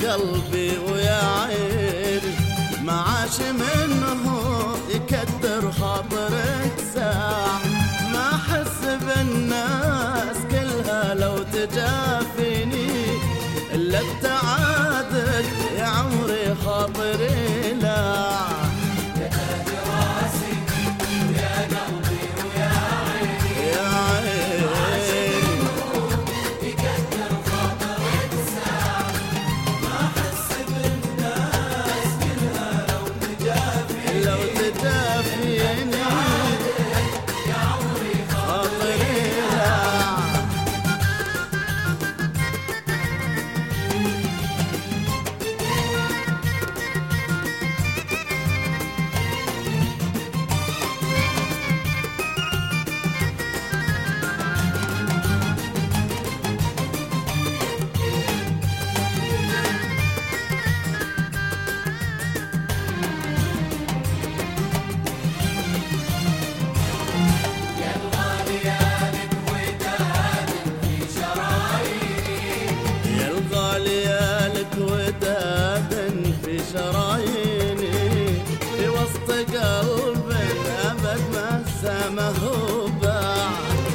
قلبي ويا عيني ما عاش منه يكدر خاطرك ساعة، ما أحس بالناس كلها لو تجافيني إلا ابتعادك يا عمري خاطري لا. يا تاج راسي ويا قلبي ويا عيني يا عيني يكدر خاطرك ساعة، ما أحس بالناس كلها لو تجافيني لو تجافيني يا عمري خاطري لا. يا الغالية لك وداد في شراييني، في وسط قلب أبد ما سمه باع.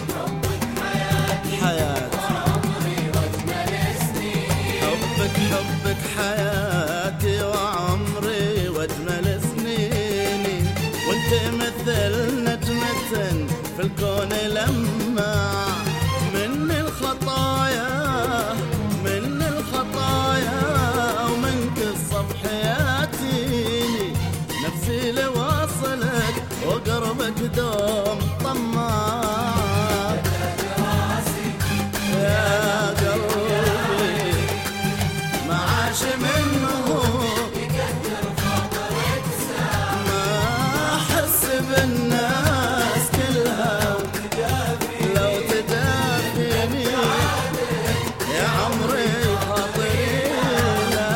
حياتي وعمري واجمل سنين، حبك حياتي وعمري واجمل سنيني، وانت مثل نجمة في الكون لماع. من الخطايا ومنك الصبح ياتيني، نفسي لواصلك وقربك دوم طماع. يا قلبي ما عاش منه يكدر خاطرك ساعة، ما أحس بالناس كلها لو تجافيني يا عمري خاطري لا.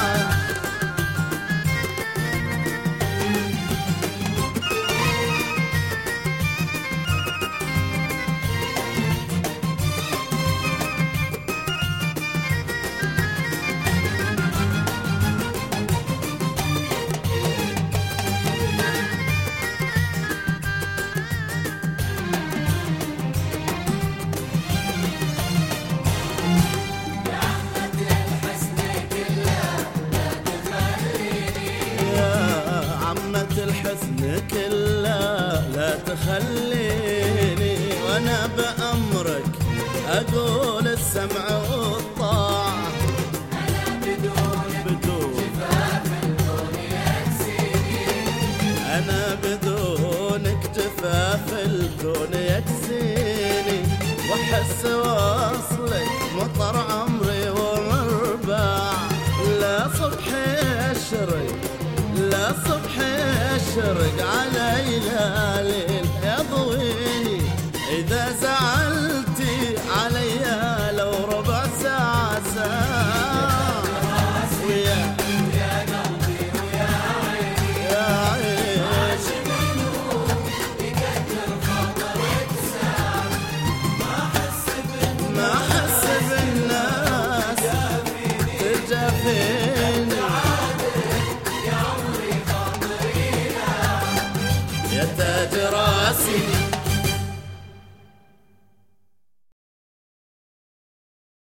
يا عمة الحزن كلها لا تخليني، وانا بأمرك اقول السمع والطاعة. انا بدونك جفاف الكون يكسيني، واحس واصلك مطر عمري ومرباع. لا صبح يشرق علي لا ليل يضويني، اذا زعلتي علي لو ربع ساعة ويا قلبي ويا عيني يا عيش يكدر خاطرك ساعة، ما أحس بالناس تجافيني يا عمري خاطري لا. يا تاج راسي